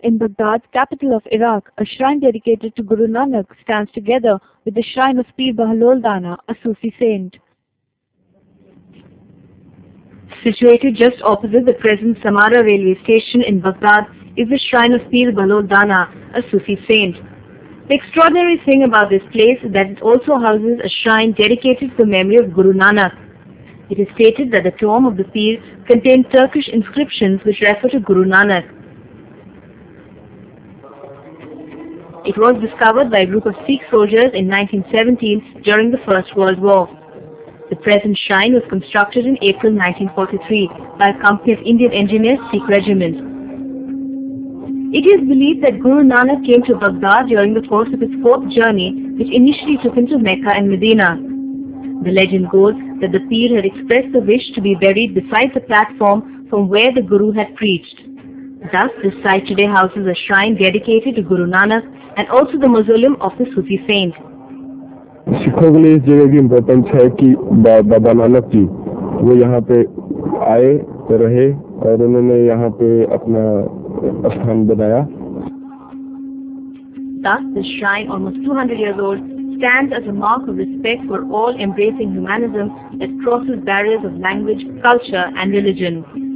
in Baghdad, capital of Iraq, a shrine dedicated to Guru Nanak stands together with the shrine of Pir Bahlol Dana, a Sufi saint. Situated just opposite the present Samara railway station in Baghdad is the shrine of Pir Bahlol Dana, a Sufi saint. The extraordinary thing about this place is that it also houses a shrine dedicated to the memory of Guru Nanak. It is stated that the tomb of the Pir contained Turkish inscriptions which refer to Guru Nanak. It was discovered by a group of Sikh soldiers in 1917 during the First World War. The present shrine was constructed in April 1943 by a company of Indian Engineers Sikh Regiment. It is believed that Guru Nanak came to Baghdad during the course of his fourth journey, which initially took him to Mecca and Medina. The legend goes that the Pir had expressed the wish to be buried beside the platform from where the Guru had preached. Thus, this site today houses a shrine dedicated to Guru Nanak and also the mausoleum of the Sufi saint. सिखों के लिए इस जगह की importance है कि बाबा नानक जी वो यहाँ पे आए रहे और उन्होंने यहाँ पे अपना स्थान बनाया. Thus, this shrine, almost 200 years old, stands as a mark of respect for all embracing humanism that crosses barriers of language, culture, and religion.